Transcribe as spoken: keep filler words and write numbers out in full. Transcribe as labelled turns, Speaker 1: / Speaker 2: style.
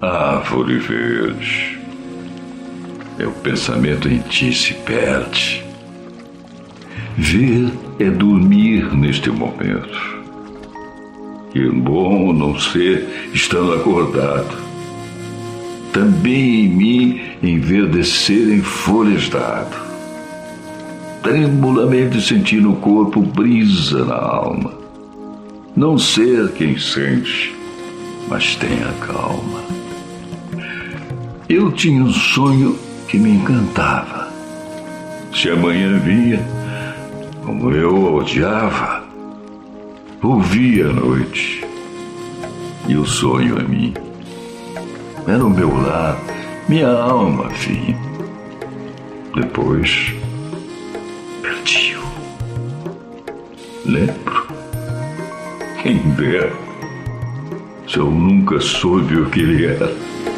Speaker 1: árvore verde. Meu pensamento em ti se perde. Ver é dormir neste momento. Que bom não ser estando acordado. Também em mim enverdecerem folhas d'árvore. Tremulamente sentir no corpo brisa na alma. Não ser quem sente, mas tenha calma. Eu tinha um sonho que me encantava. Se amanhã vinha, como eu odiava, ouvia a noite, e o sonho a mim. Era o meu lar, minha alma vinha. Depois, perdi-o. Lembro? Quem dera, se eu nunca soube o que ele era.